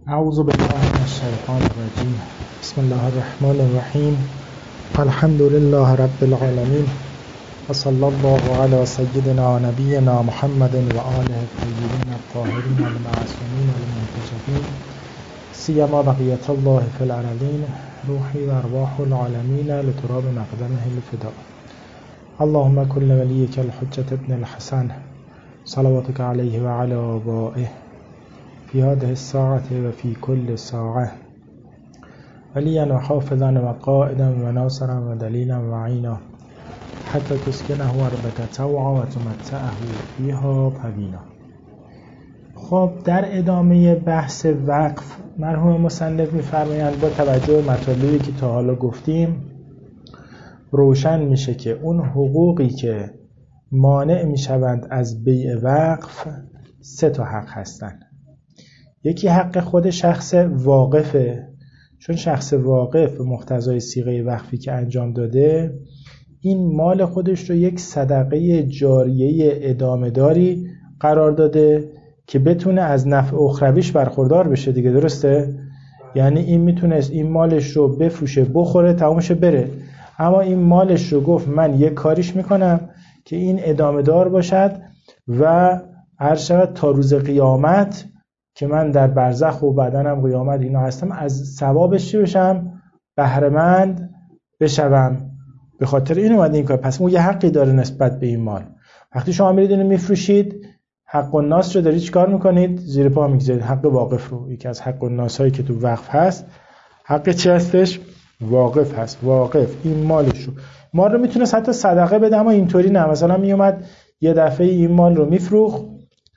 اعوذ بالله من الشیطان الرجیم. بسم الله الرحمن الرحیم. الحمد لله رب العالمین و صلی الله علی سیدنا نبینا محمد و آله الطیبین الطاهرین المعصومین المنتجبین سیما بقیة الله فی الارضین روحی و ارواح العالمین لتراب مقدمه الفداء. اللهم کل ولیک الحجة ابن الحسن صلواتك علیه و علی آبائه فی هذه الساعة و فی کل ساعة ولیا و حافظا و قائدا و ناصرا و دلیلا و عینا حتی تسکنه ارضک طوعا و تمتعه فیها طویلا. خب در ادامه بحث وقف مرحوم مصنف می‌فرمایند با توجه به مطالبی که تا حالا گفتیم روشن میشه که اون حقوقی که مانع میشوند از بیع وقف 3 تا حق هستند. یکی حق خود شخص واقفه، چون شخص واقف به مقتضای صیغه وقفی که انجام داده این مال خودش رو یک صدقه جاریه ادامه داری قرار داده که بتونه از نفع اخرویش برخوردار بشه دیگه، درسته؟ یعنی این میتونست این مالش رو بفروشه بخوره تمامش بره، اما این مالش رو گفت من یک کاریش میکنم که این ادامه دار باشد و هر شود تا روز قیامت که من در برزخ و بعدنم قیامت اینا هستم از ثوابش چی بشم؟ بهره‌مند بشوم. به خاطر این اومده این کار. پس اون یه حقی داره نسبت به این مال. وقتی شما میرید اینو میفروشید حق الناس رو دارید چیکار میکنید؟ زیر پا میگذارید حق واقف رو. یکی از حق الناس هایی که تو وقف هست حق چی هستش؟ واقف هست. واقف این مالش رو مال رو میتونه حتی صدقه بده، اما اینطوری نه. مثلا میومد یه دفعه این مال رو میفروخت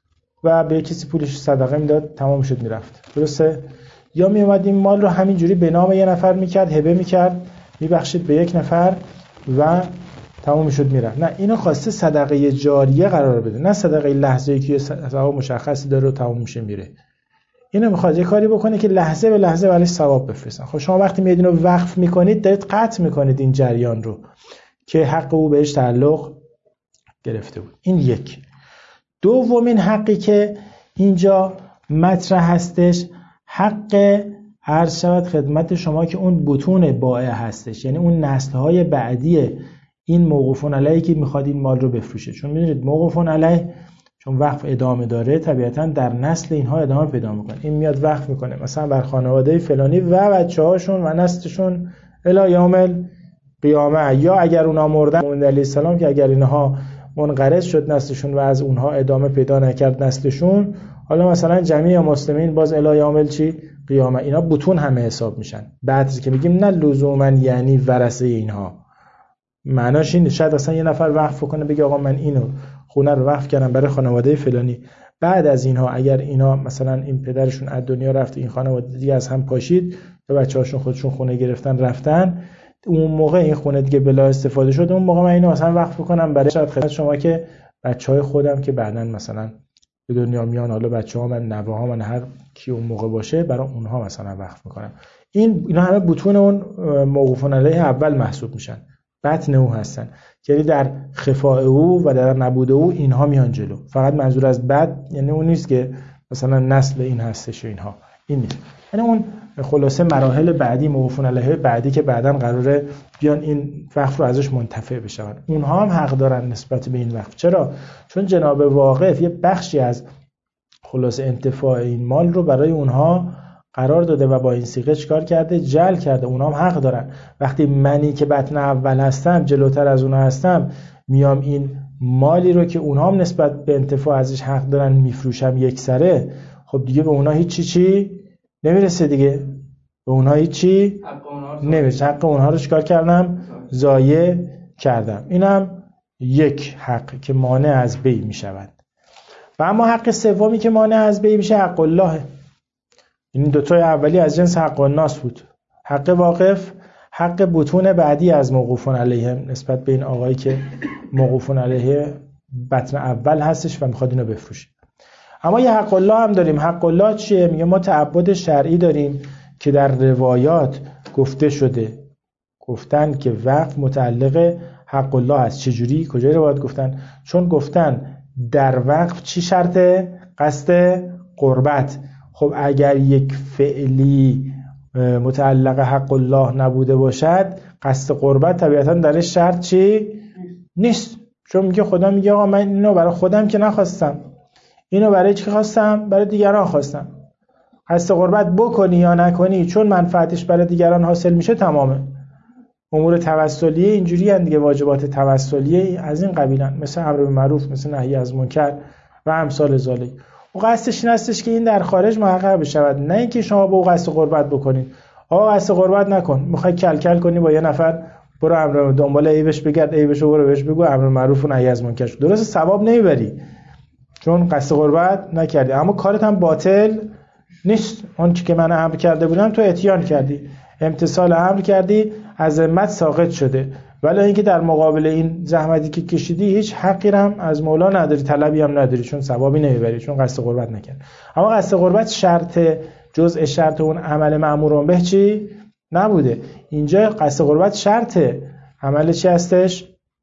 و به کسی پولش صدقه میداد تمام شد میرفت، درسته؟ یا میومد این مال رو همینجوری به نام یه نفر میکرد، هبه میکرد، میبخشید به یک نفر و تمام شد میرفت. نه، اینو خواسته صدقه جاریه قرار بده، نه صدقه لحظه‌ای که ثواب مشخصی داره و تمام میشه میره. اینو میخواد یه کاری بکنه که لحظه به لحظه ولی ثواب بفرستن. خب شما وقتی میاد اینو وقف میکنید دارید قطع میکنید این جریان رو که حق او بهش تعلق گرفته بود. این یک. دومین حقی که اینجا مطرح هستش حق عرض شود خدمت شما که اون بطون بائع هستش، یعنی اون نسل‌های بعدی این موقوفون علیه که میخواد این مال رو بفروشه. چون میدونید موقوفون علیه چون وقف ادامه داره طبیعتاً در نسل اینها ادامه پیدا میکنه. این میاد وقف میکنه مثلا بر خانواده فلانی و بچه‌هاشون و نسلشون الی یوم قیامه، یا اگر اونا مردن موسی علیه السلام که اگر اینها منقرض شد نسلشون و از اونها ادامه پیدا نکرد نسلشون، حالا مثلا جمیع مسلمین باز الی یوم قیامه، اینا بطون همه حساب میشن. بعد که میگیم نه لزوما یعنی ورثه اینها، معناش اینه شاید اصلا یه نفر وقف کنه بگه آقا من اینو خونه رو وقف کردم برای خانواده فلانی، بعد از اینها اگر اینا مثلا این پدرشون از دنیا رفت این خانواده دیگه از هم پاشید و بچه‌هاشون خودشون خونه گرفتن رفتن، اون موقع این خونه دیگه بلا استفاده شد، اون موقع من اینو مثلا وقف کنم برای شاید خدمت شما که بچهای خودم که بعداً مثلا به دنیا میان، حالا بچه‌ها من نوه‌ها من هر کی اون موقع باشه برای اونها مثلا وقف میکنم. اینا همه بطون اون موقوفون علیه اول محسوب میشن، بطن او هستن، یعنی در خفاء او و در نبود او اینها میان جلو. فقط منظور از بد یعنی اون نیست که مثلا نسل این هستش و اینها، این نیست، یعنی اون خلاصه مراحل بعدی موقوفون علیه بعدی که بعداً قراره بیان این وقف رو ازش منتفع بشن، اونها هم حق دارن نسبت به این وقف. چرا؟ چون جناب واقف یه بخشی از خلاصه انتفاع این مال رو برای اونها قرار داده و با این صیغه چیکار کرده؟ جعل کرده. اونها هم حق دارن. وقتی منی که بطن اول هستم جلوتر از اونها هستم میام این مالی رو که اونها هم نسبت به انتفاع ازش حق دارن میفروشم یک سره، خب دیگه به اونها هیچی نمیرسه دیگه، به اونها هیچی نمیرسه. حق اونها رو چیکار کردم؟ ضایع کردم. اینم یک حق که مانع از بیع میشود. و اما حق سومی که مانع از بیع میشه حق الله. این دوتای اولی از جنس حق الناس بود. حق واقف، حق بطون بعدی از موقوفون علیه نسبت به این آقایی که موقوفون علیه بطن اول هستش و میخواد اینو بفروشه. اما یه حق الله هم داریم. حق الله چیه؟ میگه ما تعبد شرعی داریم که در روایات گفته شده، گفتن که وقف متعلق حق الله است. چجوری؟ کجای روایات گفتن؟ چون گفتن در وقف چی شرطه؟ قصد قربت. خب اگر یک فعلی متعلق حق الله نبوده باشد، قصد قربت طبیعتا درش شرط چی؟ نیست. چون میگه خدا میگه آقا من اینو برای خودم که نخواستم، اینو برای چی خواستم؟ برای دیگران خواستم. قصد قربت بکنی یا نکنی، چون منفعتش برای دیگران حاصل میشه تمامه. امور توسلیه اینجوری هستند دیگه، واجبات توسلیه از این قبیلن، مثل امر به معروف، مثل نهی از منکر و امثال ذالک. و قصدش این هستش که این در خارج محقق بشود، نه اینکه شما با قصد قربت بکنید. آقا قصد قربت نکن، میخوای کلکل کنی با یه نفر، برو امر دنبال عیبش بگرد، عیبشو برو بهش بگو، امر معروف و نهی از منکر، درست ثواب نمیبری چون قصد قربت نکردی، اما کارت هم باطل نیست. اون چیزی که من امر کرده بودم تو اتیان کردی، امتثال امر کردی، از ذمت ساقط شده. ولی اینکه در مقابل این زحمتی که کشیدی هیچ حقی هم از مولا نداری، طلبی هم نداری، چون ثوابی نمیبری، چون قصد قربت نکرد. اما قصد قربت شرط، جزء شرط اون عمل مأمور به چی نبوده. اینجا قصد قربت شرطه. عمل چی هستش؟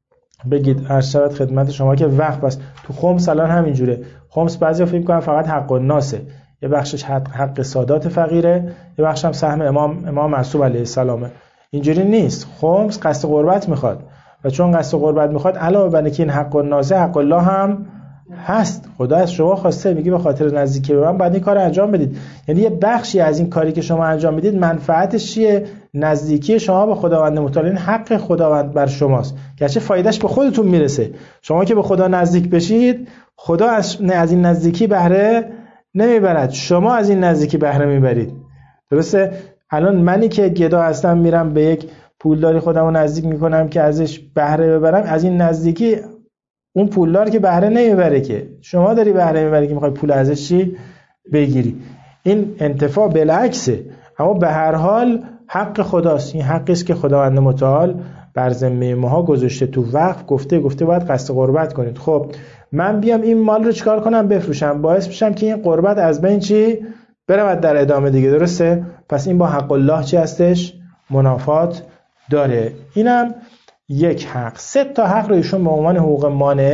بگید عرض شود خدمت شما که وقت بس. تو خمس الان همینجوره. خمس بعضیا فکر می‌کنن فقط حق الناسه، یه بخشش حق سادات فقیره، یه بخش هم سهم امام معصوم علیه السلامه. اینجوری نیست. خمس قصد قربت میخواد و چون قصد قربت میخواد علاوه بر اینکه این حق الناسه، حق الله هم هست. خدا از شما خواسته، میگه به خاطر نزدیکی به من باید این کار انجام بدید. یعنی یه بخشی از این کاری که شما انجام میدید منفعتش چیه؟ نزدیکی شما به خداوند متعال، این حق خداوند بر شماست، گرچه فایدهش به خودتون میرسه. شما که به خدا نزدیک بشید، خدا از این نزدیکی بهره نمیبرد، شما از این نزدیکی بهره میبرید. درسته؟ الان منی که گدا هستم میرم به یک پولداری خودمو نزدیک میکنم که ازش بهره ببرم، از این نزدیکی اون پولدار که بهره نمیبره، که شما داری بهره میبری که میخوای پول ازش چی بگیری. این انتفاع بالعکسه. اما به هر حال حق خداست، این حقی است که خداوند متعال بر ذمه ماها گذاشته. تو وقف گفته باید قصد قربت کنید. خب من بیام این مال رو چیکار کنم؟ بفروشم، باعث میشم که این قربت از بین چی برود در ادامه دیگه. درسته؟ پس این با حق الله چی هستش؟ منافات داره. اینم یک حق. 3 تا حق رو ایشون به عنوان حقوق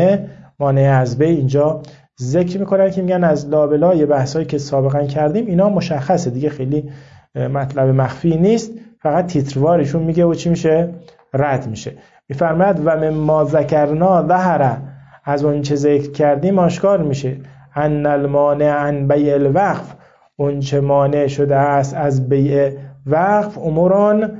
مانع از بی اینجا ذکر میکنن که میگن از لابلای بحثایی که سابقا کردیم اینا مشخصه دیگه، خیلی مطلب مخفی نیست، فقط تیتروار ایشون میگه و چی میشه؟ رد میشه. میفرماید و مما ذکرنا ظهر، از اون چه ذکر کردیم آشکار میشه، ان المانع عن بیع الوقف، اون چه مانع شده است از بیع وقف، اموران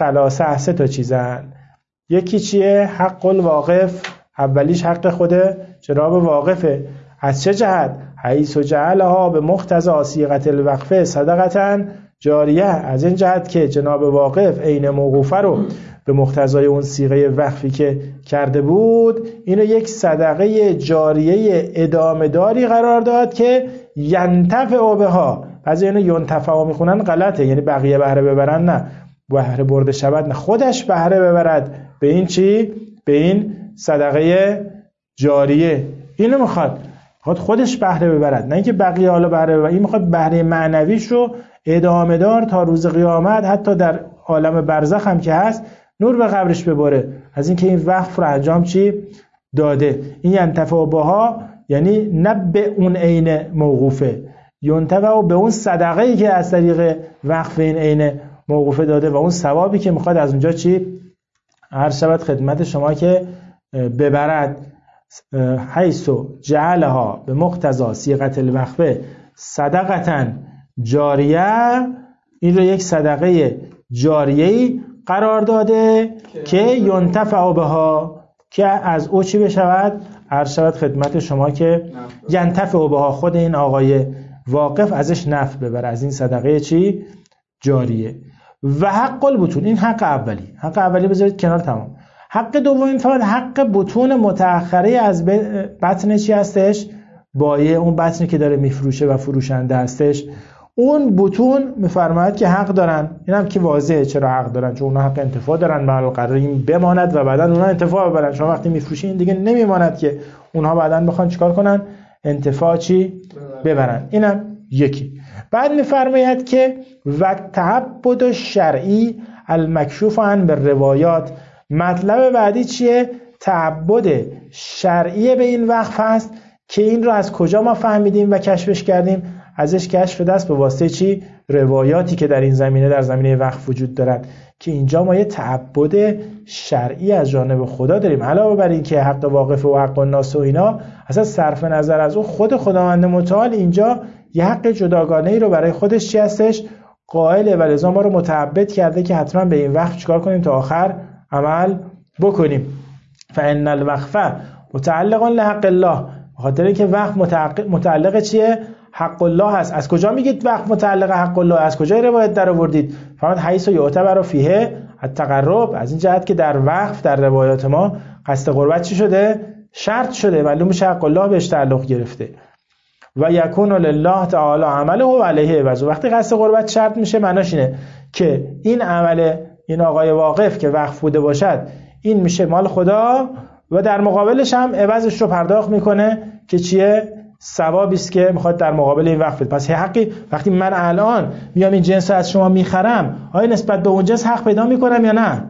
3 تا چیزن. یکی چیه؟ حق الواقف، اولیش حق خود جناب واقفه. از چه جهت؟ حیث جعلها به مقتضی صیغه الوقفه صدقه جاریه، از این جهت که جناب واقف عین موقوفه رو به مقتضای اون صیغه وقفی که کرده بود، اینو یک صدقه جاریه ادامه داری قرار داد که ینتفع بها. بعضی اینو ینتفع میخونن غلطه، یعنی بقیه بهره ببرن، نه، بهره برده شود، نه، خودش بهره ببرد. به این چی؟ به این صدقه جاریه. اینو میخواد خودش بهره ببرد، نه اینکه بقیه حالا بهره ببرد. این میخواد بهره معنویش رو ادامه دار تا روز قیامت، حتی در عالم برزخ هم که هست، نور به قبرش بباره از اینکه این وقف رو انجام چی داده. این ینتفع بها یعنی نه به اون عین موقوفه، ینتفع به اون صدقه‌ای که از طریق وقف این عین موقوفه داده و اون ثوابی که میخواد از اونجا چی عرض شود خدمت شما که ببرد. حیث جعلها به مقتضی صیغه الوقفه صدقه جاریه، این رو یک صدقه جاریه‌ای قرار داده که ینتفع بها، که از او چی بشود؟ عرض شود خدمت شما که ینتفع بها، خود این آقای واقف ازش نفع ببره، از این صدقه چی جاریه. و حق البطون، این حق اولی. حق اولی بذارید کنار، تمام. حق دومی فقط حق بطون متأخره از بطن چی هستش؟ بایع، اون بطنی که داره میفروشه و فروشنده هستش. اون بطون میفرماید که حق دارن. اینم که واضحه چرا حق دارن، چون اونا حق انتفاع دارن، معلوم قراره این بماند و بعدن اونا انتفاع ببرن. شما وقتی میفروشین دیگه نمیماند که اونها بعدن بخوان چیکار کنن؟ انتفاع چی ببرن. اینم یکی. بعد میفرماید که و تعبد الشرعی المکشوف عن بالروایات، مطلب بعدی چیه؟ تعبد شرعی به این وقف هست که این رو از کجا ما فهمیدیم و کشفش کردیم؟ ازش کشف دست به واسطه چی؟ روایاتی که در این زمینه، در زمینه وقف وجود دارد که اینجا ما یه تعبد شرعی از جانب خدا داریم. علاوه بر این که حق واقف و حق الناس و اینا، اصلا صرف نظر از اون، خود خداوند متعال اینجا یه حق جداگانه‌ای رو برای خودش چی هستش؟ قائله و لذا ما رو متعبد کرده که حتما به این وقف چیکار کنیم تا آخر عمل بکنیم. فإن الوقف متعلق لحق الله، بخاطر اینکه وقف متعلق چیه؟ حق الله هست. از کجا میگید وقف متعلق حق الله؟ از کجا روایت در آوردید؟ فقط حیث یعتبر فیه التقرب، از این جهت که در وقف در روایات ما قصد قربت چی شده؟ شرط شده، معلوم میشه حق الله بهش تعلق گرفته. و یکون لله تعالی عمله و علیه عوض. وقتی قصد قربت شرط میشه معناش اینه که این عمل این آقای واقف که وقف بوده باشد این میشه مال خدا و در مقابلش هم عوضش رو پرداخت میکنه که چیه؟ ثوابی است که میخواد در مقابل این وقف بده. پس حقی وقتی من الان میام این جنس رو از شما میخرم، آیا نسبت به اون جنس حق پیدا میکنم یا نه؟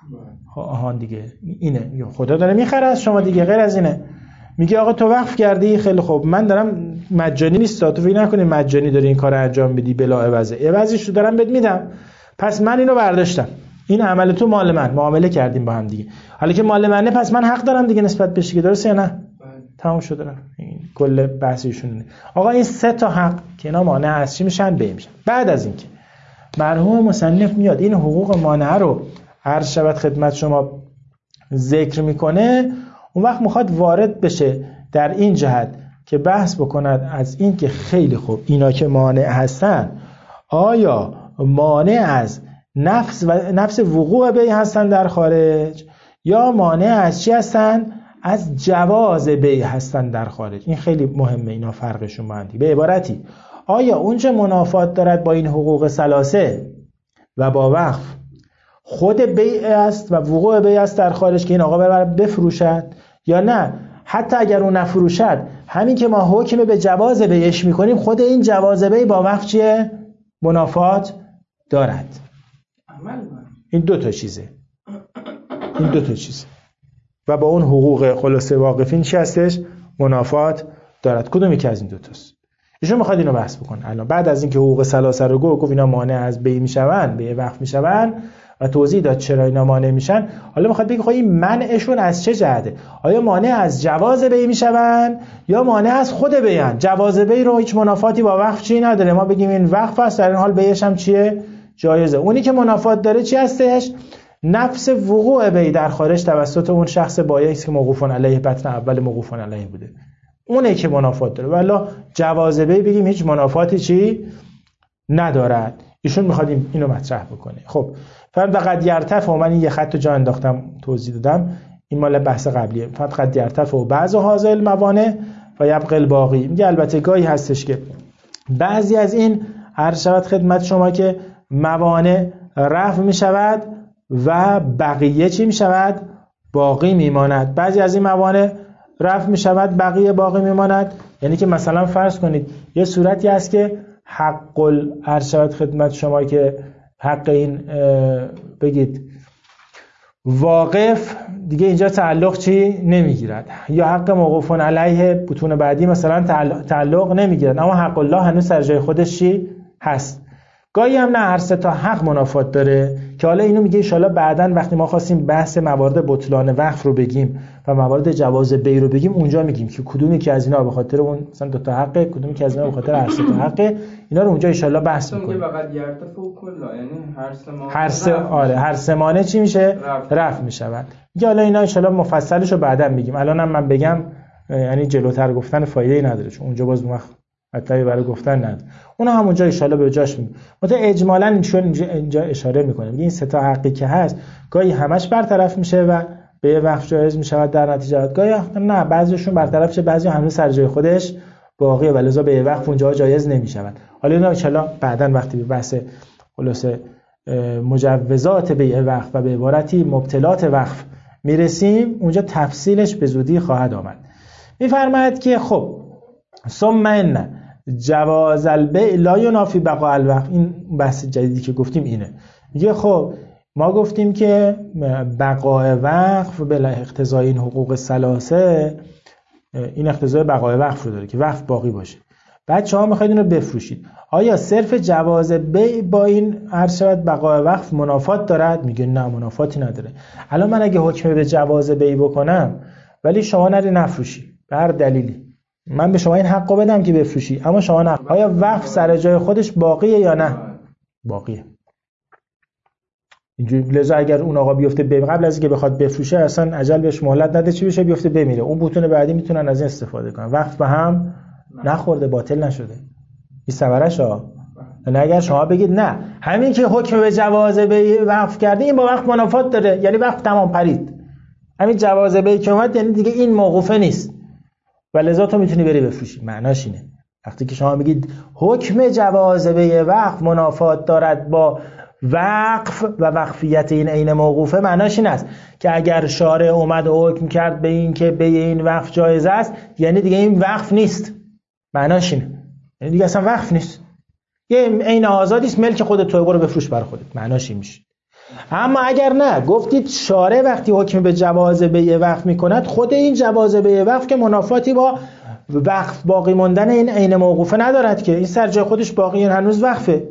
آهان دیگه اینه، خدا داره میخره از شما دیگه، غیر از اینه. میگه آقا تو وقف کردی، خیلی خوب، من دارم مجانی نیست، تو فکر نکنی مجانی داری این کارو انجام بدی بلا عوضه، عوضش رو دارم بهت میدم. پس من اینو برداشتم، این عمل تو مال من، معامله کردیم با هم دیگه. حالا که مال منه پس من حق دارم دیگه نسبت بهش، که درسته یا نه؟ تمام شد. این کل بحثشونه. آقا این سه تا حق که اینا مانع از چی میشن؟ بی میشن. بعد از اینکه مرحوم مصنف میاد این حقوق مانع رو عرض شود خدمت شما ذکر میکنه، اون وقت میخواد وارد بشه در این جهت که بحث بکند از این که خیلی خوب اینا که مانع هستن، آیا مانع از نفس وقوع بیع هستن در خارج یا مانع از چی هستن؟ از جواز بیع هستن در خارج. این خیلی مهمه اینا فرقشون با هم دیگه. به عبارتی آیا اونچه منافات دارد با این حقوق ثلاثه و با وقف خود بیع است و وقوع بیع است در خارج که این آقا ببره بفروشد، یا نه حتی اگر اون نفروشد همین که ما حکم به جواز بیعش میکنیم خود این جواز بیع با وقف چیه؟ منافات دارد. این دو تا چیزه، این دو تا چیزه و با اون حقوق خلاصه واقفین چی هستش؟ منافات دارد. کدوم یکی از این دو تاست؟ ایشون میخواد اینو بحث بکنه الان بعد از اینکه حقوق ثلاثه رو گفت اینا مانع از بیع میشون، بیع وقف میشون و توضیح داد چرا اینا مانع میشن. حالا میخواد بگه خب این منعشون از چه جهته؟ آیا مانع از جواز بیع میشون یا مانع از خود بیع؟ جواز بیع رو هیچ منافاتی با وقف چی نداره، ما بگیم این وقف است، در این حال بیعش هم چیه؟ جایزه. اونی که منافات داره چی هستش؟ نفس وقوع بیع در خارج توسط اون شخص بایعی است که موقوفون علیه بطن اول موقوفون علیه بوده، اونه که منافات داره. والا جواز بیع بگیم هیچ منافاتی چی ندارد. ایشون میخواد اینو مطرح بکنه. خب فرض قد یرتفع، من این یه خط جا انداختم توضیح دادم، این مال بحث قبلیه. فرض قد یرتفع و بعض هذه الموانع و یبقى الباقی. میگه البته گاهی هستش که بعضی از این عرض شود خدمت شما که موانع رفع میشود و بقیه چی میشود؟ باقی میماند. بعضی از این موانع رفع میشود، بقیه باقی میماند. یعنی که مثلا فرض کنید یه صورتی هست که حق عرض شود خدمت شما که حق این بگید واقف دیگه اینجا تعلق چی نمیگیرد، یا حق موقوفون علیه بطون بعدی مثلا تعلق نمیگیرد، اما حق الله هنوز سر جای خودش چی هست. گاهی هم نه، هر سه تا حق منافات داره که حالا اینو میگه ان شاءالله بعداً وقتی ما خواستیم بحث موارد بطلان وقف رو بگیم و موارد جواز بیع رو بگیم اونجا میگیم که کدومی که از اینا به خاطر اون مثلا دو تا حقه، کدومی که از اینا به خاطر هر سه تا حقه، اینا رو اونجا ان شاءالله بحث می‌کنیم. فقط یرتفع کلا، یعنی هر سه مانع چی میشه؟ رفع میشود. میگه حالا اینا ان شاءالله مفصلش رو بعداً میگیم، الانم من بگم یعنی جلوتر گفتن فایده‌ای نداره، چون اونجا باز وقت مطلبی برای گفتن نداره. اون همونجا ان شاءالله به جاش میگه. مثلا اجمالاً اینجا اشاره میکنه، میگه این سه تا حقی که هست گاهی همش برطرف میشه و به وقف جایز میشود در نتیجه، گاهی نه بعضیشون برطرف شه، بعضی هنوز سر جای خودش باقیه و لذا به وقف اونجا جایز نمیشود. حالا اینا ان شاءالله بعداً وقتی به بحث خلاصه مجوزات بیع وقف و به عبارتی مبطلات وقف میرسیم اونجا تفصیلش به زودی خواهد آمد. میفرماید که خب ثم ان جواز البیع لا ینافی بقاء الوقف. این بحث جدیدی که گفتیم اینه. میگه خب ما گفتیم که بقاء وقف بلا اقتضای این حقوق ثلاثه، این اقتضای بقاء وقف رو داره که وقف باقی باشه، بعد شما میخواید اینو بفروشید. آیا صرف جواز بیع با این عرض شود بقای وقف منافات دارد؟ میگه نه، منافاتی نداره. الان من اگه حکم به جواز بیع بکنم ولی شما نری نفروشی به هر دلیلی، من به شما این حقو بدم که بفروشی اما شما نه، آیا وقف سر جای خودش باقیه یا نه؟ باقیه. اینجوری لذا اگر اون آقا بیفته قبل از اینکه بخواد بفروشه اصلا عجل بهش مهلت نده، چی بشه بیفته بمیره، اون بوتون بعدی میتونن از این استفاده کنن. وقف به هم نخورده، باطل نشده. این ثمرش نه. اگر شما بگید نه همین که حکم به جواز بیع وقف کرده این با وقف منافات داره، یعنی وقف تمام پرید، همین جواز بیع که اومد یعنی دیگه این موقوفه نیست و لذا تو میتونی بری بفروشی. معناش اینه وقتی که شما میگید حکم جواز بیع وقف منافات دارد با وقف و وقفیت این عین موقوفه، معناش این است که اگر شارع اومد و حکم کرد به این که بیع این وقف جایز است یعنی دیگه این وقف نیست. معناش اینه یعنی دیگه اصلا وقف نیست، یه عین آزادی است، ملک خودت، تو برو بفروش برای خودت. معناش این میشه. اما اگر نه گفتید شارع وقتی حکم به جواز بیع وقف میکند خود این جواز بیع وقف که منافاتی با وقف باقی موندن این عین موقوفه ندارد که این سر جای خودش باقی، این هنوز وقفه.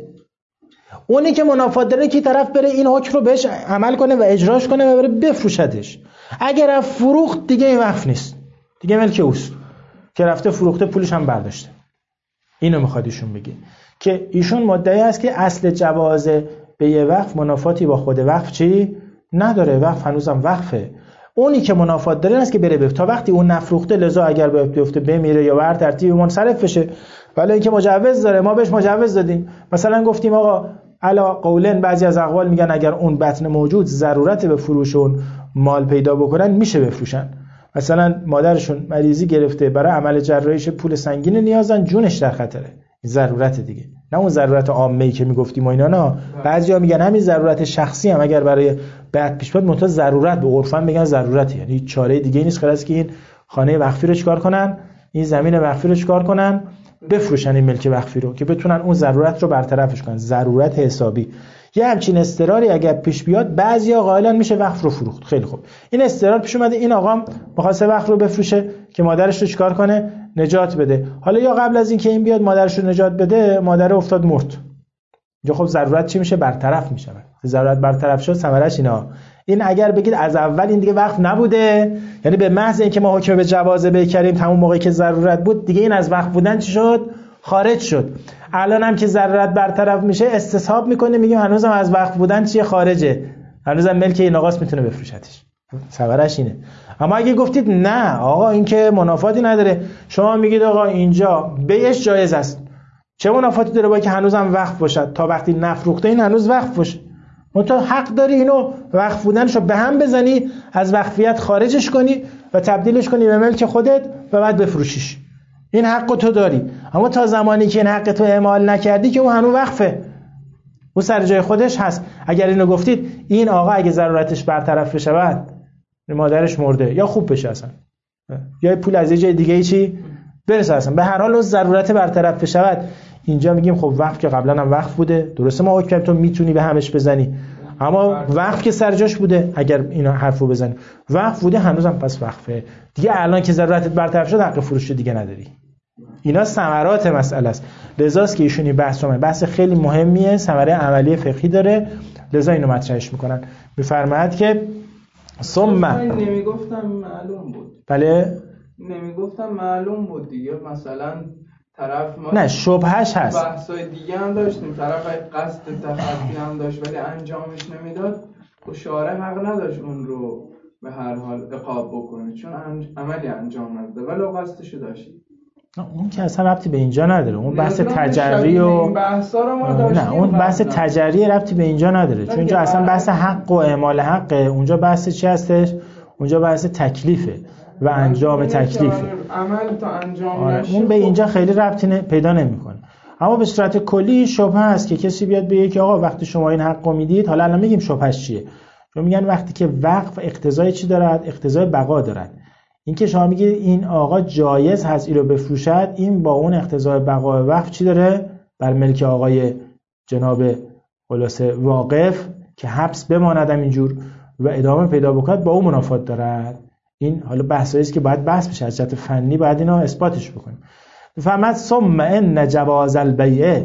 اونی که منافات داره که طرف بره این حکم رو بهش عمل کنه و اجراش کنه و بره بفروشتش. اگر فروخت دیگه این وقف نیست، دیگه ملک اوست که رفته فروخته پولش هم برداشته. اینو میخواد ایشون بگه که ایشون مدعی است که اصل جواز بیع وقف منافاتی با خود وقف چی نداره، وقف هنوزم وقفه. اونی که منافات داره است که بره تا وقتی اون نفروخته، لذا اگر بیفته بمیره یا هر ترتیبی منصرف بشه. ولی اینکه مجوز داره، ما بهش مجوز دادیم، مثلا گفتیم آقا علا قولن، بعضی از اقوال میگن اگر اون بطن موجود ضرورت به فروش اون مال پیدا بکنن میشه بفروشن. مثلا مادرشون مریضی گرفته، برای عمل جراحیش پول سنگین نیازن، جونش در خطره، ضرورت دیگه، نه اون ضرورت عامه‌ای که میگفتیم و اینا. نه، بعضیا میگن همین ضرورت شخصی هم اگر برای بعد پیش بیاد منتها ضرورت به عرفا میگن ضرورتی، یعنی چاره دیگه نیست غیر از که این خانه وقفی رو چیکار کنن، این زمین وقفی رو چیکار کنن، بفروشن این ملک وقفی رو که بتونن اون ضرورت رو برطرفش کنن، ضرورت حسابی. یه همچین اضطراری اگر پیش بیاد بعضیا قائلن میشه وقف رو فروخت. خیلی خوب، این اضطرار پیش اومده، این آقا می‌خواسته وقف رو بفروشه که مادرش رو چیکار کنه، نجات بده. حالا یا قبل از اینکه این بیاد مادرش رو نجات بده، مادر افتاد مرد، یا خب ضرورت چی میشه، برطرف میشه. ضرورت برطرف شد، ثمرش اینا. این اگر بگید از اول این دیگه وقف نبوده، یعنی به محض اینکه ما حکم به جواز بیع کردیم همون موقعی که ضرورت بود دیگه این از وقف بودن چی شد، خارج شد. الان هم که ضرورت برطرف میشه استصحاب میکنه، میگیم هنوزم از وقف بودن چیه، خارجه، هنوزم ملک این آقاست، میتونه بفروشتش. ثمرش اینه. اما اگه گفتید نه آقا این که منافاتی نداره، شما میگید آقا اینجا بیعش جایز است، چه منافاتی داره با که هنوزم وقف باشد، تا وقتی نفروخته این هنوز وقف باشه، تو حق داری اینو وقف بودنشو به هم بزنی، از وقفیت خارجش کنی و تبدیلش کنی به ملک خودت و بعد بفروشیش. این حقو تو داری. اما تا زمانی که این حق تو اعمال نکردی که اون هنوز وقفه، اون سر جای خودش هست. اگر اینو گفتید این آقا اگه ضرورتش برطرف بشه، مادرش مرده یا خوب بشه اصلا، یا پول از یه جای دیگه چی برسه، اصلا به هر حال اون ضرورت برطرف بشه، اینجا میگیم خب وقف که قبلا هم وقف بوده، درسته ما حکم تو میتونی به همش بزنی، اما وقف که سر جاش بوده، اگر اینا حرفو بزنی وقف بوده هنوزم پس وقفه دیگه. الان که ضرورتت برطرف شد حق فروش دیگه نداری. اینا ثمرات مسئله است. لذاست که ایشونی بحث خیلی مهمیه، ثمره عملی فقهی داره، لذا اینو مطرحش میکنن. میفرماید که ثم نمیگفتم معلوم بود. بله نمیگفتم معلوم بود دیگه، مثلا طرف ما نه شبهش هست، بحثای دیگه هم داشتیم، طرف قصد تخطی هم داشت ولی انجامش نمیداد و شارع حق نداشت اون رو به هر حال عقاب بکنه چون عملی انجام نداده ولی قصدشو داشت. اون که اصلا ربطی به اینجا نداره، اون بحث تجری و نه اون بحث تجری ربطی به اینجا نداره، چون اینجا اصلا بحث حق و اعمال حقه. اونجا بحث چی هستش؟ اونجا بحث تکلیفه و انجام تکلیفه. عمل تا انجام نشه اون به اینجا خیلی ربطی پیدا نمیکنه. اما به صورت کلی شبهه است که کسی بیاد بگه که آقا وقتی شما این حقو میدید، حالا الان میگیم شبهش چیه، چون میگن وقتی که وقف اقتضای چی دارد، اقتضای بقا دارد. این که شما میگید این آقا جایز هست این رو بفروشد، این با اون اقتضای بقای وقف چی داره بر ملک آقای جناب خلاصه واقف که حبس بماندم اینجور و ادامه پیدا بکند، با اون منافات دارد. این حالا بحثایی است که باید بحث بشه، از جهت فنی باید اینا اثباتش بکنیم. فهمت ثم ان جواز البیع.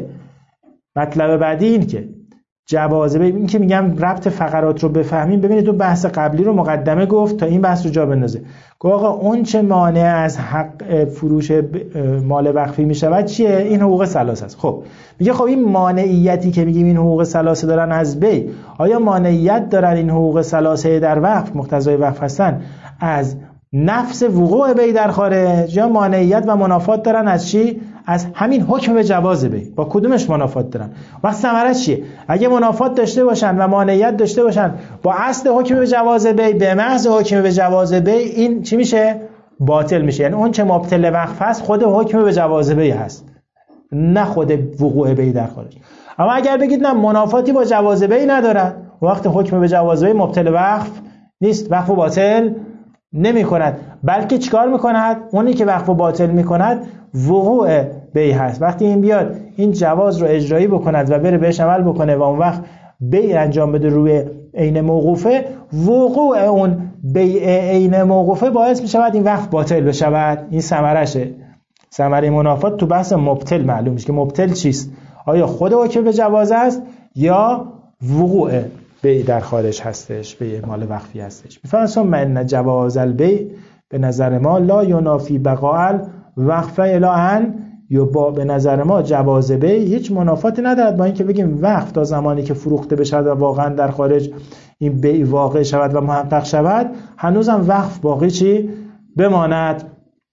مطلب بعدی این که جواز بیع، این که میگم ربط فقرات رو بفهمیم. ببینید تو بحث قبلی رو مقدمه گفت تا این بحث رو جا بندازه. گفت آقا اون چه مانع از حق فروش مال وقفی میشود چیه؟ این حقوق ثلاثه است. خب میگه خب این مانعیتی که میگیم این حقوق ثلاثه دارن از بیع، آیا مانعیت دارن این حقوق ثلاثه در وقف مقتضای وقف هستن از نفس وقوع بیع در خارج، یا مانعیت و منافات دارن از چی؟ از همین حکم به جواز بیع. با کدومش منافات دارن؟ وقت ثمره چیه؟ اگه منافات داشته باشن و مانعیت داشته باشن با اصل حکم به جواز بیع، به محض حکم به جواز بیع این چی میشه؟ باطل میشه. یعنی اون چه مبطل وقف هست خود حکم به جواز بیع هست، نه خود وقوع بیع در خارج. اما اگر بگید نه منافاتی با جواز بیع ندارن، وقت حکم به جواز بیع مبطل وقف نیست، وقف باطل نمی کند، بلکه چیکار میکند؟ اونی که وقف باطل میکند وقوع بیع هست. وقتی این بیاد این جواز رو اجرایی بکند و بره بهش عمل بکنه و اون وقت بیع انجام بده روی عین موقوفه، وقوع اون بیع عین موقوفه باعث میشود این وقف باطل بشود. این ثمرشه. ثمره منافات تو بحث مبطل معلوم میشه که مبطل چیست؟ آیا خود حکم به جواز است یا وقوع بیع در خارج هستش، بیع مال وقفی هستش. میفرمایند من جواز البیع به نظر ما لا ینافی بقاء وقف الی ان، یا به نظر ما جواز بیع هیچ منافاتی ندارد با اینکه بگیم وقف تا زمانی که فروخته بشه و واقعا در خارج این بیع واقع شود و محقق شود، هنوزم وقف باقی چی بماند.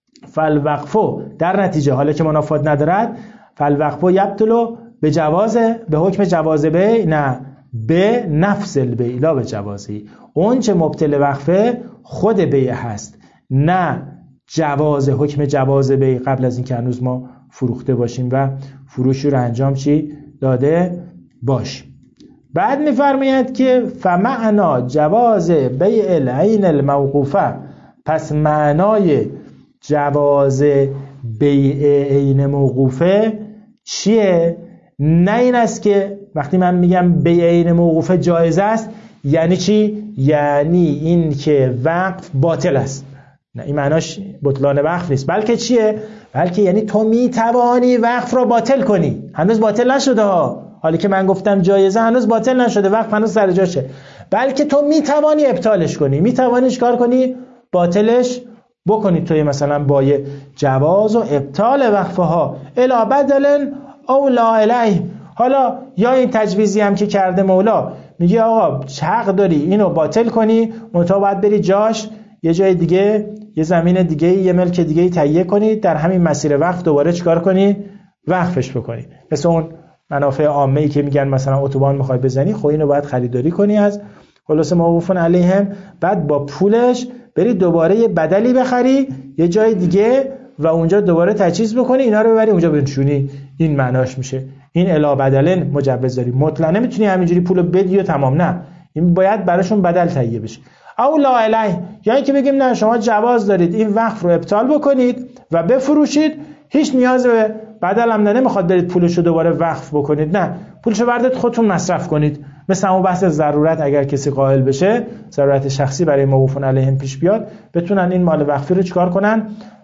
فالوقفو در نتیجه حالا که منافات ندارد، فالوقفو یبطلو به جواز، به حکم جواز بیع، نه به نفس البیع لا به جوازی. اون چه مبطل وقفه خود بیع هست، نه جواز حکم جواز بیع قبل از اینکه هنوز ما فروخته باشیم و فروشی رو انجام چی داده باشیم. بعد میفرماید که فمعنا جواز بیع العین الموقوفه، پس معنای جواز بیع عین موقوفه چیه؟ نه این است که وقتی من میگم بیع عین موقوفه جایز است یعنی چی؟ یعنی این که وقف باطل است. نه، این معناش بطلان وقف نیست، بلکه چیه؟ بلکه یعنی تو میتوانی وقف رو باطل کنی. هنوز باطل نشده ها، حالی که من گفتم جایزه هنوز باطل نشده، وقف هنوز سر جاشه، بلکه تو میتوانی ابطالش کنی، میتوانی چیکار کنی؟ باطلش بکنی. توی مثلا با جواز و ابطال وقفه ها الا بدل او لا الیه. حالا یا این تجویزی هم که کرده مولا، میگه آقا حق داری اینو باطل کنی، منتها باید بری جاش یه جای دیگه، یه زمین دیگه، یه ملک دیگه تهیه کنی، در همین مسیر وقف دوباره چیکار کنی؟ وقفش بکنی. مثل اون منافع عامه‌ای که میگن مثلا اتوبان میخوای بزنی، خب اینو باید خریداری کنی از خلاص موقوفون علیهم، بعد با پولش بری دوباره یه بدلی بخری یه جای دیگه و اونجا دوباره تجهیز بکنی، اینا رو ببری اونجا بنشونی. این معناش میشه. این الا بدلن مجوز داری، مطلق نمیتونی همینجوری پولو بدی و تمام، نه، این باید براشون بدل تهیه بشه. او لا الیه، یعنی که بگیم نه شما جواز دارید این وقف رو ابطال بکنید و بفروشید، هیچ نیاز به بدل هم نمیخواد برید پولشو دوباره وقف بکنید، نه، پولشو بردارید خودتون مصرف کنید. مثل همون بحث ضرورت، اگر کسی قائل بشه ضرورت شخصی برای موقوفون علیهم پیش بیاد، بتونن این مال وقفی رو چیکار کنن؟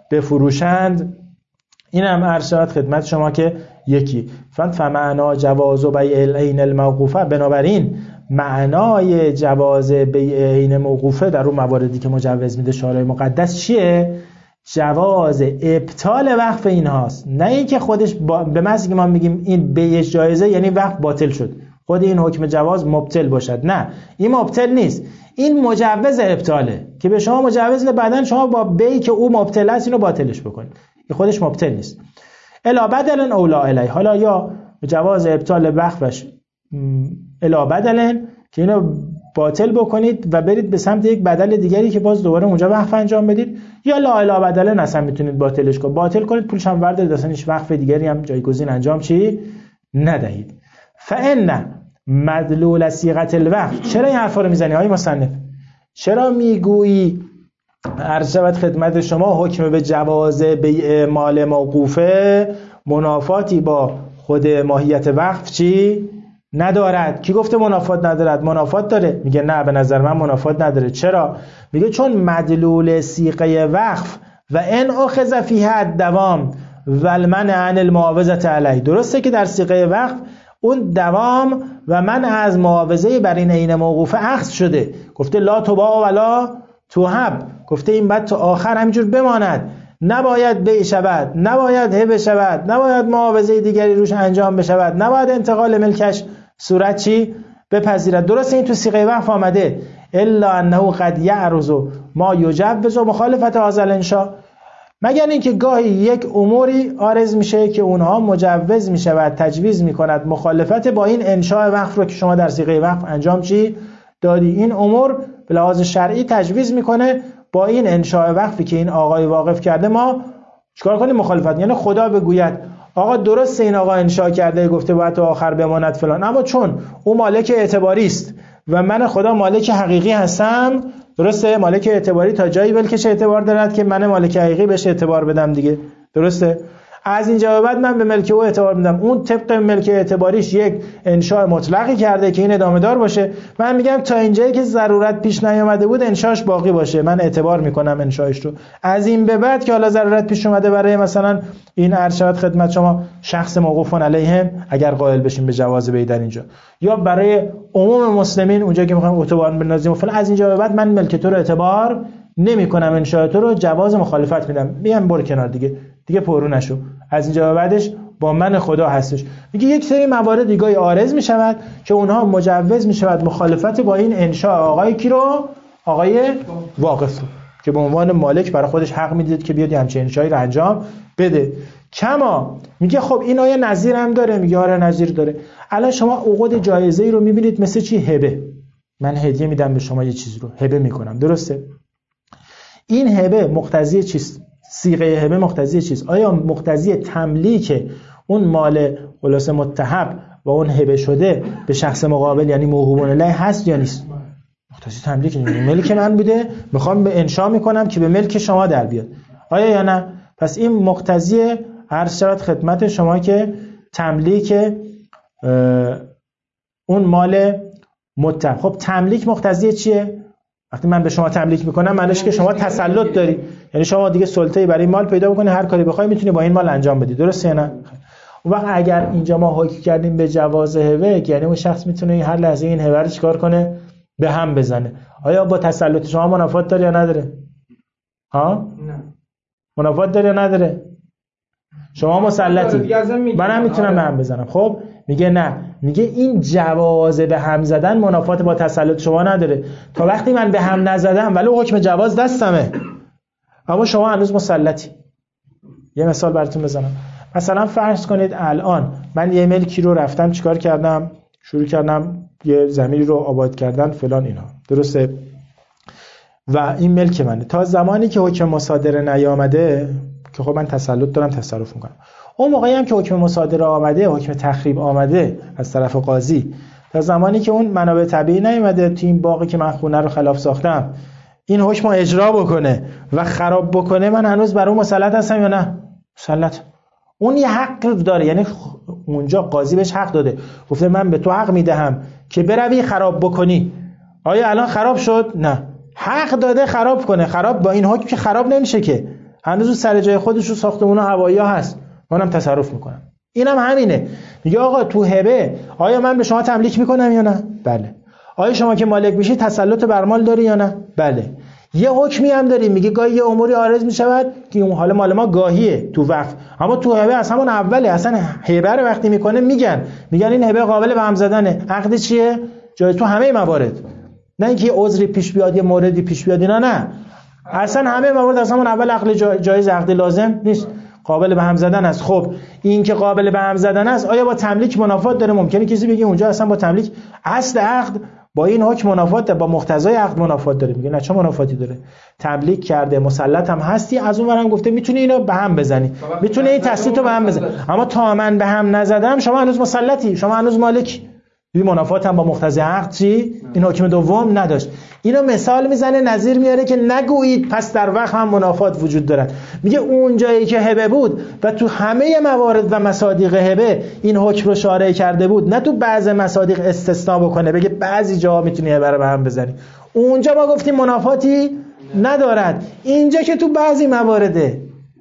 بفروشند. این هم عرض شد خدمت شما که یکی فمعنا جواز بیع العین الموقوفه، بنابراین معنای جواز بیع عین موقوفه در اون مواردی که مجوز میده شارع مقدس چیه؟ جواز ابطال وقف اینهاست، نه اینکه خودش به محض که ما میگیم این بیعش جایزه یعنی وقف باطل شد، خود این حکم جواز مبطل باشد. نه، این مبطل نیست، این مجوز ابطاله که به شما مجوز بعدن شما با بیعی که او مبطل است اینو باطلش بکنید. این خودش مبطل نیست. الا بدلن او لا الیه، حالا یا جواز ابطال وقفش الا بدلن که اینو باطل بکنید و برید به سمت یک بدل دیگری که باز دوباره اونجا وقف انجام بدید، یا لا الا بدلن اصلا میتونید باطلش کنید، باطل کنید، پولش هم وردارید، اصلا هیچ وقف دیگری هم جایگزین انجام چی ندهید. فان مدلول صیغه الوقف، چرا این حرفا رو میزنی های مصنف؟ چرا میگویی عرض شود خدمت شما حکم به جواز بیع مال موقوفه منافاتی با خود ماهیت وقف چی ندارد؟ کی گفته منافات ندارد؟ منافات داره. میگه نه، به نظر من منافات نداره. چرا؟ میگه چون مدلول صیغه وقف و ان اخذ فیه الدوام، و المنع عن المعاوضة علیه. درسته که در صیغه وقف اون دوام و منع از معاوضه بر این عین موقوفه اخذ شده، گفته لا تباع ولا توهب، گفته این بعد تا آخر همینجور بماند، نباید بیع شود، نباید هبه شود، نباید معاوضه دیگری روش انجام بشود، نباید انتقال ملکش صورت چی بپذیرد. درسته این تو صیغه وقف آمده الا انه قد یعرض ما یجوز مخالفت هذا الانشاء، مگر اینکه گاهی یک اموری عارض میشه که اونها مجوز میشود، تجویز میکند مخالفت با این انشاء وقف رو که شما در صیغه وقف انجام چی دادی. این امور به لحاظ شرعی تجویز میکنه با این انشاء وقفی که این آقای واقف کرده ما چیکار کنیم؟ مخالفت. یعنی خدا بگوید آقا درسته این آقا انشاء کرده گفته باید تا آخر بماند فلان، اما چون او مالک اعتباری است و من خدا مالک حقیقی هستم، درسته مالک اعتباری تا جایی بلکه اعتبار دارد که من مالک حقیقی بهش اعتبار بدم دیگه، درسته؟ از اینجا به بعد من به ملک او اعتبار میدم، اون طبق ملک اعتباریش یک انشاء مطلقی کرده که این ادامه دار باشه، من میگم تا اینجایی که ضرورت پیش نیامده بود انشاءش باقی باشه، من اعتبار میکنم انشاءش رو. از این به بعد که حالا ضرورت پیش اومده برای مثلا این عرض شود خدمت شما شخص موقوف علیهم اگر قائل بشیم به جواز بیع در اینجا، یا برای عموم مسلمین اونجا که میخوایم اتوبان بنازیم و فلان، از اینجا به بعد من ملک تو رو اعتبار نمیکنم، انشاء تو رو جواز مخالفت میدم، میگم برو کنار دیگه پرو نشو، از اینجا به بعدش با من خدا هستش. میگه یک سری موارد دیگه عارض میشود که اونها مجوز میشود مخالفت با این انشاء آقای کی رو؟ آقای واقف رو، که به عنوان مالک برای خودش حق میدید که بیاد همچین انشایی رو انجام بده. کما میگه خب این آیه نظیر هم داره؟ میگه آره نظیر داره. الان شما عقود جایزه ای رو میبینید مثل چی؟ هبه، من هدیه میدم به شما یه چیز رو هبه میکنم، درسته؟ این هبه مقتضی چیست؟ صیغه هبه مقتضی چیست؟ آیا مقتضی تملیک اون مال خلاص متهب و اون هبه شده به شخص مقابل یعنی موهوبون الیه هست یا نیست؟ مقتضی تملیک، ملک من بوده میخوام به انشا میکنم که به ملک شما در بیاد، آیا یا نه؟ پس این مقتضی عرض شود خدمت شما که تملیک اون مال متهم. خب تملیک مقتضی چیه؟ وقتی من به شما تملیک میکنم معنیش که شما تسلط داری، یعنی شما دیگه سلطه‌ای برای مال پیدا بکنی، هر کاری بخوای میتونی با این مال انجام بدی، درسته یا نه؟ اون وقت اگر اینجا ما حکم کردیم به جواز هبه، یعنی اون شخص میتونه هر لحظه این هبه رو چیکار کنه؟ به هم بزنه. آیا با تسلط شما منافات داره یا نداره؟ ها؟ نه. منافات داره یا نداره؟ شما مسلطی، منم میتونم به هم بزنم. خب میگه نه، میگه این جواز به هم زدن منافات با تسلط شما نداره. تا وقتی من به هم نزدم ولو حکم جواز دستمه اما شما هنوز مسلطی. یه مثال براتون بزنم. مثلا فرض کنید الان من یه ملکی رو رفتم چیکار کردم؟ شروع کردم یه زمینی رو آباد کردن فلان اینا، درسته؟ و این ملک منه تا زمانی که حکم مصادره نیامده که خب من تسلط دارم تصرف میکنم. اون موقعی هم که حکم مصادره آمده، حکم تخریب آمده از طرف قاضی، تا زمانی که اون منابع طبیعی نیامده تو این باغی که من خونه رو خلاف ساختم این حکم رو اجرا بکنه و خراب بکنه، من هنوز بر اون مسلط هستم یا نه؟ مسلط. اون یه حق داره، یعنی اونجا قاضی بهش حق داده، گفته من به تو حق میدهم که بروی خراب بکنی. آیا الان خراب شد؟ نه. حق داده خراب کنه. خراب با این حکم که خراب نمیشه که، هنوز سر جای خودش رو ساختمون هوایی ها هست، منم تصرف میکنم. اینم همینه. میگه آقا تو هبه آیا من به شما تملیک میکنم یا نه؟ بله. آیا شما که مالک میشی تسلط بر مال داری یا نه؟ بله. یه حکمی هم داریم، میگه گاهی یه اموری عارض میشود که اون حال مال ما گاهیه تو وقف، اما تو هبه از همون اوله، اصلا هبه رو وقتی میکنه میگن این هبه قابل به هم زدنه. عقد چیه؟ جای تو همه موارد، نه اینکه یه عذری پیش بیاد یه موردی پیش بیاد، اینا نه، اصلا همه موارد از همون اول عقل جایز عقد لازم نیست، قابل به هم زدن است. خب این که قابل به هم زدن است آیا با تملیک منافات داره؟ ممکنه کسی بگه اونجا اصلا با تملیک اصل عقد با این حکم منافات داره، با مقتضای عقد منافات داره. میگه نه، چه منافاتی داره؟ تملیک کرده، مسلط هم هستی، از اون ورم گفته میتونی اینو به هم بزنی، میتونه این تسلط رو به هم بزنی، اما تا من به هم نزدم شما هنوز مسلطی، شما هنوز مالکی. این منافات هم با مقتضی عقد چی؟ این حکم دوم نداشت. اینو مثال میزنه، نظیر میاره که نگویید پس در وقت هم منافات وجود دارد. میگه اون جایی که هبه بود و تو همه موارد و مصادیق هبه این حکم رو شارع کرده بود، نه تو بعض مصادیق استثناء بکنه بگه بعضی جاها میتونی هبه رو به هم بزنی، اونجا ما گفتیم منافاتی ندارد. اینجا که تو بعضی موارده،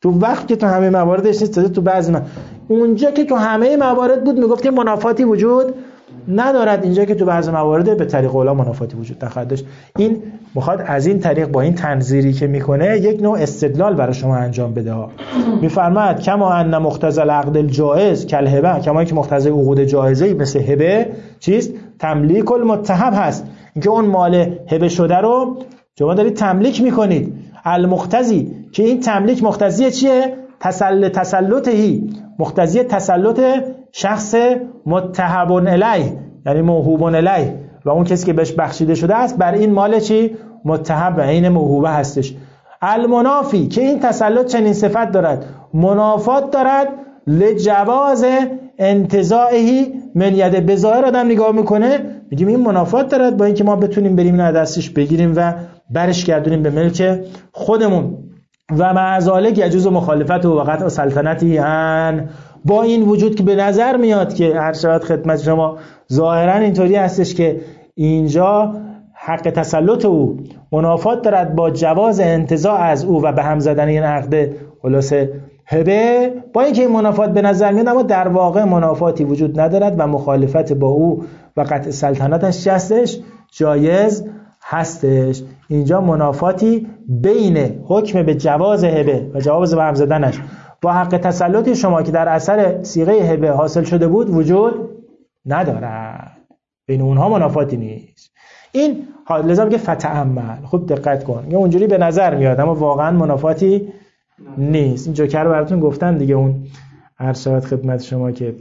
تو وقت که تو همه مواردش نیست، تو بعضی اونجا که تو همه موارد بود میگفت منافاتی وجود ندارد، اینجا که تو بعضی موارد به طریق اولا منافاتی وجود نخواهد داشت. این میخواد از این طریق با این تنظیری که میکنه یک نوع استدلال برای شما انجام بده ها. میفرماید کما ان مقتضی العقد الجائز کالهبه، کما که مقتضی عقود جایزه مثل هبه چیست؟ تملیک المتهب هست، اینکه اون مال هبه شده رو شما دارید تملیک میکنید. المقتضی که این تملیک مقتضی چیه؟ تسلطهی، مقتضی تسلط شخص متهب الیه، یعنی موهوب الیه، و اون کسی که بهش بخشیده شده است بر این مال چی؟ متهب و عین موهوبه هستش. المنافی که این تسلط چنین صفت دارد، منافات دارد لجواز انتزاعهی من ید. به ظاهر آدم نگاه میکنه میگیم این منافات دارد با اینکه ما بتونیم بریم اینو دستش بگیریم و برش گردونیم به ملک خودمون. و مع ذلک یجوز مخالفت و قطع سلطنتی ان، با این وجود که به نظر میاد که هر شود خدمت شما ظاهرا اینطوری هستش که اینجا حق تسلط او منافات دارد با جواز انتزاع از او و به هم زدن این عقد خلاصه هبه، با اینکه این منافات به نظر میاد اما در واقع منافاتی وجود ندارد و مخالفت با او و قطع سلطنتش هستش جایز هستش. اینجا منافاتی بین حکم به جواز هبه و جواز به هم زدنش با حق تسلطی شما که در اثر صیغه هبه حاصل شده بود وجود ندارد، بین اونها منافاتی نیست. این لازم که فتعمل، خوب دقت کن، یه اونجوری به نظر میاد اما واقعا منافاتی نیست. این جوکر براتون گفتم دیگه، اون عرض شود خدمت شما که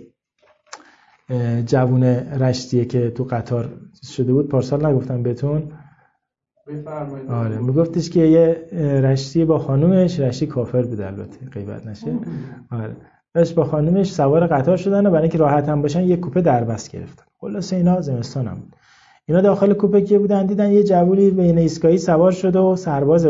جوون رشتیه که تو قطار شده بود، پارسال نگفتم بهتون؟ بفرمایید. آره میگفتش که یه رشتی با خانومش، رشتی کافر بود البته غیبت نشه، آره داشت با خانومش سوار قطار شدن و برای اینکه راحت هم باشن یه کوپه دربست گرفتن. خلاص اینا زمستان هم بود، اینا داخل کوپه که بودن دیدن یه جوونی بین ایستگاهی سوار شده و سرباز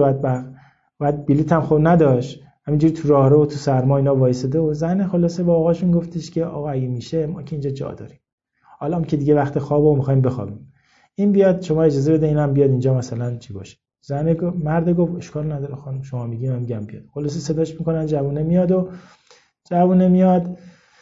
بعد بلیط هم خب نداشت، همینجوری تو راهرو و تو سرما اینا وایساده و زن خلاصه با آقاشون گفتش که آقا اگه میشه ما که اینجا جا داریم، حالا هم که دیگه وقت خوابه و می‌خوایم بخوابیم، این بیاد شما اجازه بده اینم بیاد اینجا مثلا چی باشه. زن مرد گفت اشکال نداره خانم شما میگین من میگم بیاد. خلاص صداش میکنن جوونه میاد و جوونه میاد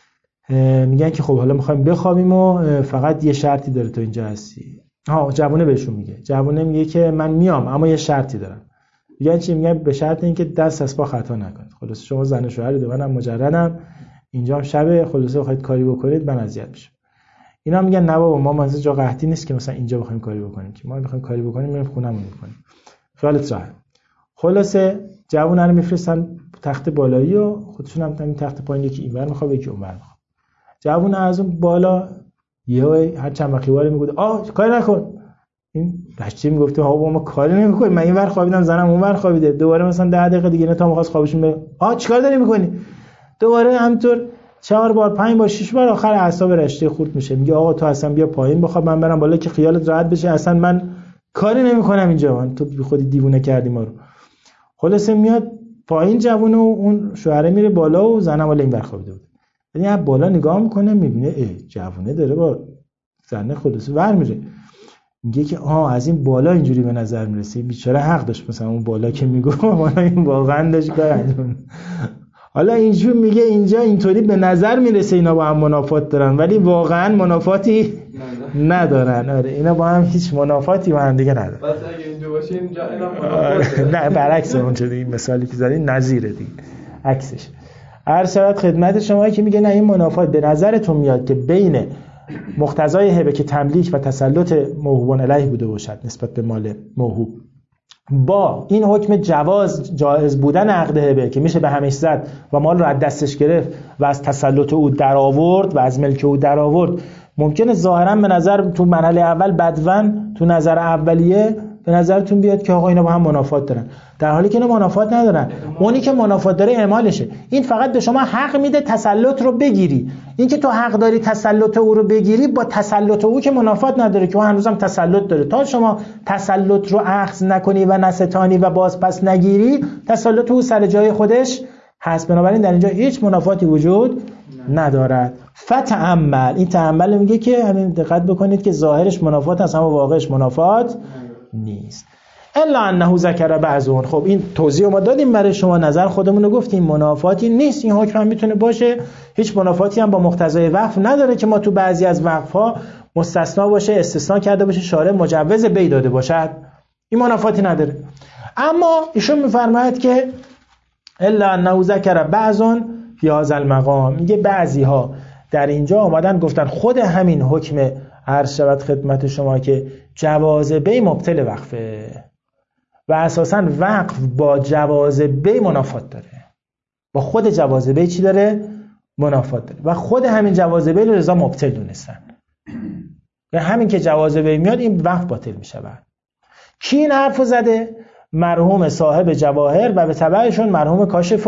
میگن که خب حالا میخوایم بخوابیم و فقط یه شرطی داره تو اینجا هستی. جوونه بهشون میگه، جوونه میگه که من میام اما یه شرطی دارم. میگن چی؟ میگن به شرط اینکه دست از پا خطا نکنید. خلاص شما زن شوهرید، منم مجردم، اینجا شب، خلاص بخواید کاری بکنید من اذیت میشم. اینا میگن نه بابا ما مثلا جا قحطی نیست که مثلا اینجا بخوایم کاری بکنیم، که ما میخوایم کاری بکنیم میریم خونمون میکنیم، خیالت راحت. خلاصه جوونا رو میفرستن تخت بالایی و خودشون هم این تخت پایین یکی اینور میخواد یکی اونور میخواد. جوونا از اون بالا یهو هر چند وقتی واره میگه کاری نکن. این رشتی میگفته ها ما کاری نمیکنیم، من اینور خوابیدم زنم اونور خوابیده. دوباره مثلا 10 دقیقه دیگه اینا تا میخواست خوابشون بره چیکار داری میکنی؟ دوباره همینطور 4 بار 5 بار 6 بار، آخر اعصاب رشته خورد میشه. میگه آقا تو اصلا بیا پایین بخواب، من برم بالا که خیالت راحت بشه، اصلا من کاری نمیکنم اینجا، من تو بی خودی دیوونه کردی ما رو. خلاصه میاد پایین جوونه و اون شوهره میره بالا و زنم والا اینور خوابیده بود. یعنی از بالا نگاه میکنه میبینه جوونه داره با زن خودش ور میره. میگه که از این بالا اینجوری به نظر میرسه، بیچاره حق داشت، مثلا اون بالا که میگه والا این واقعا داشت کار انجام. حالا اینجور میگه اینجا اینطوری به نظر میرسه اینا با هم منافات دارن ولی واقعا منافاتی ندارن. آره اینا با هم هیچ منافاتی با هم دیگه ندارن. بس اگه اینجا باشه اینجا اینا منافات دارن. نه برعکس اون چه دیگه مثالی که زدین نظیره دیگه، عکسش. هر شب خدمت شما که میگه نه این منافات به نظرتون میاد که بین مقتضای هبه که تملیک و تسلط موهوب علیه بوده باشد نسبت به مال موهوب با این حکم جایز بودن عقد هبه که میشه به همش زد و مال رو از دستش گرفت و از تسلط او در آورد و از ملک او در آورد، ممکنه ظاهرا به نظر تو مرحله اول بدون تو نظر اولیه به نظرتون بیاد که آقا اینا با هم منافات دارن، در حالی که اینا منافات ندارن. اونی که منافات داره اعمالشه. این فقط به شما حق میده تسلط رو بگیری. این که تو حق داری تسلط او رو بگیری با تسلط او که منافات نداره که اون هنوزم تسلط داره. تا شما تسلط رو اخذ نکنی و نستانی و باز پس نگیری، تسلط او سر جای خودش هست. بنابراین در اینجا هیچ منافاتی وجود ندارد. فتعمل، این تعمل میگه که همین دقت بکنید که ظاهرش منافات هست اما واقعش منافات نیست. الا انه ذکر بعضون. خب این توضیح ما دادیم برای شما، نظر خودمون رو گفتیم، منافاتی نیست، این حکم هم میتونه باشه، هیچ منافاتی هم با مقتضای وقف نداره که ما تو بعضی از وقف‌ها مستثنا باشه، استثناء کرده باشه، شارع مجوز بی داده باشد، این منافاتی نداره. اما ایشون میفرماید که الا انه ذکر بعضون فی هذا المقام، میگه بعضی ها در اینجا آمدن گفتن خود همین حکم عرض شود خدمت شما که جواز بی مبطل وقفه و اساساً وقف با جواز بی منافات داره، با خود جواز بی چی داره؟ منافات داره و خود همین جواز بی رو رضا مبطل دونستن و همین که جواز بی میاد این وقف باطل میشه. کی این حرفو زده؟ مرحوم صاحب جواهر و به تبعشون مرحوم کاشف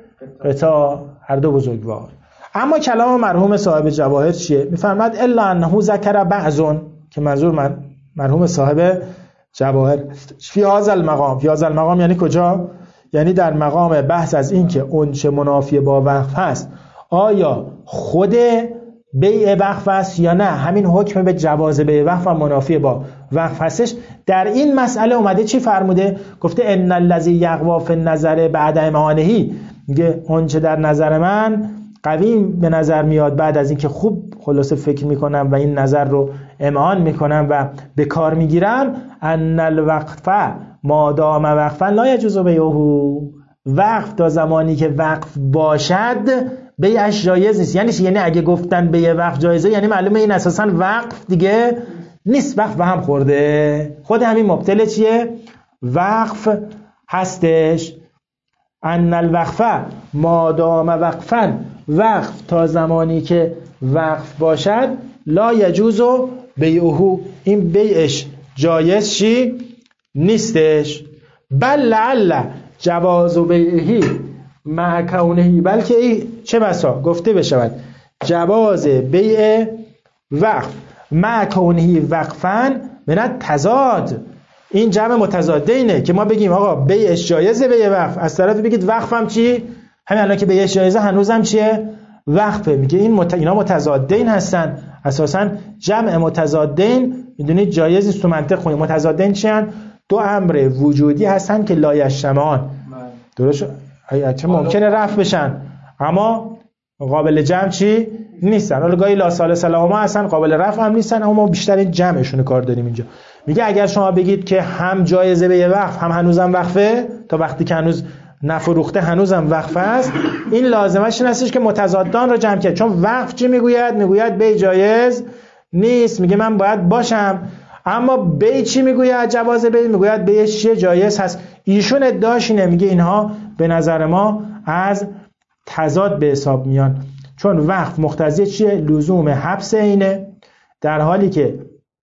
الغطا، هر دو بزرگوار. اما کلام مرحوم صاحب جواهر چیه؟ میفرماد الا انه ذکر بعضون، که منظور مرحوم صاحب جواهر فی هذا المقام. فی هذا المقام یعنی کجا؟ یعنی در مقام بحث از این که اون چه منافی با وقف هست آیا خود بیع وقف است یا نه همین حکم به جواز بیع وقف و منافی با وقف هستش. در این مسئله اومده چی فرموده؟ گفته ان الذی یقوی فی النظر بعد امعانه، میگه اون چه در نظر من قوی به نظر میاد بعد از اینکه خوب خلاصه فکر میکنم و این نظر رو امعان میکنم و به کار میگیرم، ان الوقف ما دام وقفا لا یجوز بیعه، وقف تا زمانی که وقف باشد بیعش جایز نیست. یعنی اگه گفتن بیع وقف جایزه یعنی معلومه این اساسا وقف دیگه نیست، وقف به هم خورده، خود همین مبطل چیه؟ وقف هستش. ان الوقف ما دام وقفا، وقف تا زمانی که وقف باشد لا یجوز بیعه، این بیعش جایز چی؟ نیستش. بل لعل جواز بیعه مع کونه، بلکه چه بسا گفته بشود جواز بیع وقف مع کونه وقفن من تضاد، این جمع متضادینه که ما بگیم آقا بیعش جایزه بیع وقف، از طرف بگید وقفم چی؟ همین الان که بیعش جایزه هنوزم چیه؟ وقفه. میگه اینا متضادین هستن، اساسا جمع متضادین میدونید جایز است تو منطق خونی. متضادین چی هستن؟ دو امر وجودی هستن که لا یجتمعان، درست؟ چه ممکنه رفع بشن اما قابل جمع چی نیستن. حالا گاهی لا ثالث لهما هستن قابل رفع هم نیستن، اما ما بیشتر این جمعشون کار داریم اینجا. میگه اگر شما بگید که هم جایزه به وقف هم هنوزم وقفه، تا وقتی که هنوز نفروخته هنوزم وقف است، این لازمش این هستش که متضادان رو جمع کرد. چون وقف چی میگوید؟ میگوید بی جایز نیست، میگه من باید باشم. اما بی چی میگوید؟ جواز بی میگوید بی چیه؟ جایز هست. ایشون ادعاش اینه، میگه اینها به نظر ما از تضاد به حساب میان، چون وقف مقتضی چیه؟ لزوم حبس اینه، در حالی که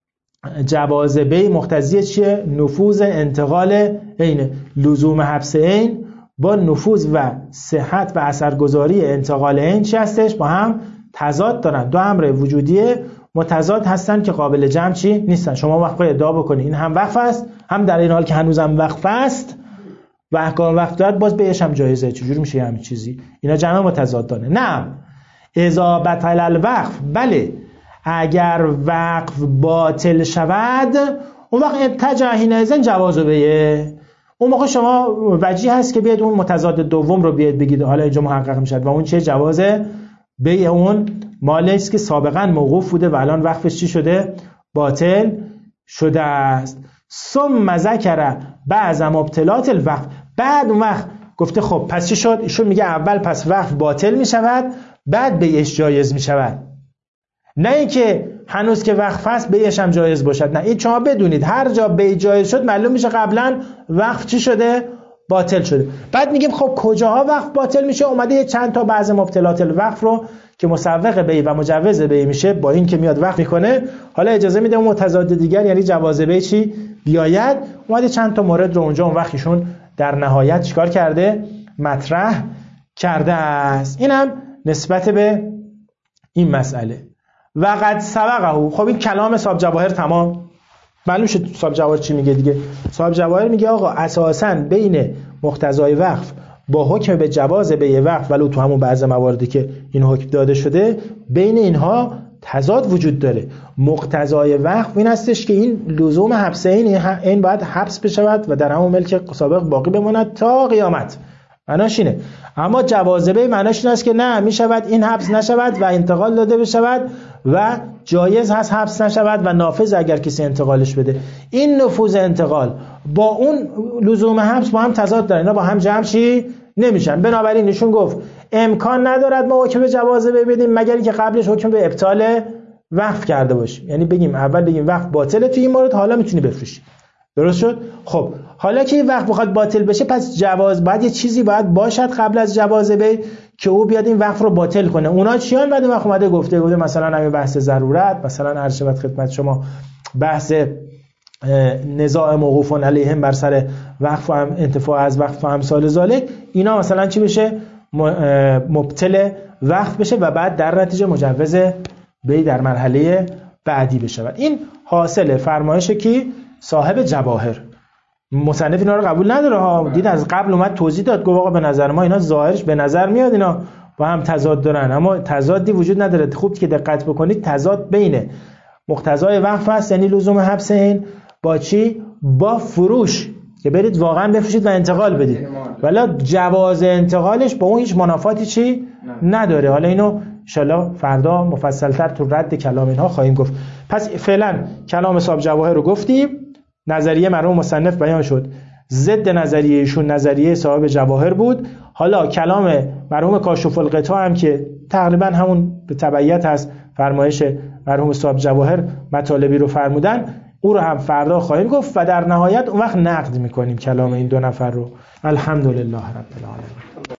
جواز بی مقتضی چیه؟ نفوذ انتقال اینه. لزوم حبس این با نفوذ و صحت و اثرگذاری انتقال این چی هستش؟ با هم تضاد دارن، دو امر وجودی متضاد هستن که قابل جمع چی نیستن. شما وقت ادعا بکنید این هم وقف است، هم در این حال که هنوزم وقف است و احکام وقف دارد، باز بیعش هم جایزه. چجور میشه همین چیزی؟ اینا جمع متضاد داره. نه اذا بطل الوقف، بله اگر وقف باطل شود اون وقت اتجاهین ازن جواز بیعه، اون موقع شما وجیه هست که بیاید اون متضاد دوم رو بیاید بگید حالا اینجا محقق میشد و اون چه؟ جواز بیع اون مالی است که سابقا موقوف بوده و الان وقفش چی شده؟ باطل شده است. ثم ذکر بعض مبطلات الوقف، بعد اون وقت گفته خب پس چی شد؟ ایشون میگه اول پس وقف باطل میشود بعد بیعش جایز میشود، نه اینکه هنوز که وقف است بیعش هم جایز باشد. نه، این شما بدونید هر جا بیع جایز شد معلوم میشه قبلا وقف چی شده؟ باطل شده. بعد میگیم خب کجاها وقف باطل میشه؟ اومده چند تا بعض مبطلات الوقف رو که مسوق بیع و مجوز بیع میشه با این که میاد وقف میکنه، حالا اجازه میده اون متضاد دیگر یعنی جواز بیع چی بیاید. اومده چند تا مورد رو اونجا اون وقتشون در نهایت چیکار کرده؟ مطرح کرده است. اینم نسبت به این مسئله. وقد سبقه، خب این کلام صاحب جواهر تمام معلوم شد. صاحب جواهر چی میگه دیگه؟ صاحب جواهر میگه آقا اساساً بین مقتضای وقف با حکم به جواز بیع وقف، ولو تو همون بعض مواردی که این حکم داده شده، بین اینها تضاد وجود داره. مقتضای وقف این هستش که این لزوم حبس این باید حبس بشود و در همون ملک سابق باقی بماند تا قیامت، معناش اینه. اما جوازبه معناش این است که نه، میشود این حبس نشود و انتقال داده بشود و جایز هست حبس نشود و نافذ اگر کسی انتقالش بده. این نفوذ انتقال با اون لزوم حبس با هم تضاد دارن، اینا با هم جمع چی نمیشن. بنابراین ایشون گفت امکان ندارد ما حکم به جوازبه بدیم مگر اینکه قبلش حکم به ابطال وقف کرده باشیم، یعنی بگیم اول بگیم وقف باطله تو این مورد، حالا میتونی بفروشی. درست شد؟ خب حالا که این وقف بخواد باطل بشه، پس جواز بعد یه چیزی باید باشد قبل از جوازبه که او بیاد این وقف رو باطل کنه. اونا چیان؟ بعد وقت اومده گفته بوده مثلا همین بحث ضرورت، مثلا عرض شود خدمت شما بحث نزاع موقوف علیهم بر سر وقف و انتفاع از وقف و امثال ذالک، اینا مثلا چی بشه؟ مبطل وقف بشه و بعد در نتیجه مجوز بی در مرحله بعدی بشه. این حاصل فرمایشه که صاحب جواهر. مصنف اینا رو قبول نداره ها، دید از قبل اومد توضیح داد، گفت آقا به نظر ما اینا ظاهرش به نظر میاد اینا با هم تضاد دارن، اما تضادی وجود نداره. خوب که دقت بکنید تضاد بین مقتضای وقف هست، یعنی لزوم حبس این، با چی؟ با فروش که برید واقعا بفروشید و انتقال بدید، ولی جواز انتقالش با اون هیچ منافاتی چی نداره. حالا اینو انشالله فردا مفصلتر تو رد کلام اینها خواهیم گفت. پس فعلا کلام صاحب جواهر رو گفتیم، نظریه مرحوم مصنف بیان شد، ضد نظریه ایشون نظریه صاحب جواهر بود. حالا کلام مرحوم کاشف الغطا هم که تقریبا همون به تبعیت هست فرمایش مرحوم صاحب جواهر مطالبی رو فرمودن، او رو هم فردا خواهیم گفت و در نهایت اون وقت نقد میکنیم کلام این دو نفر رو. الحمدلله رب العالمین.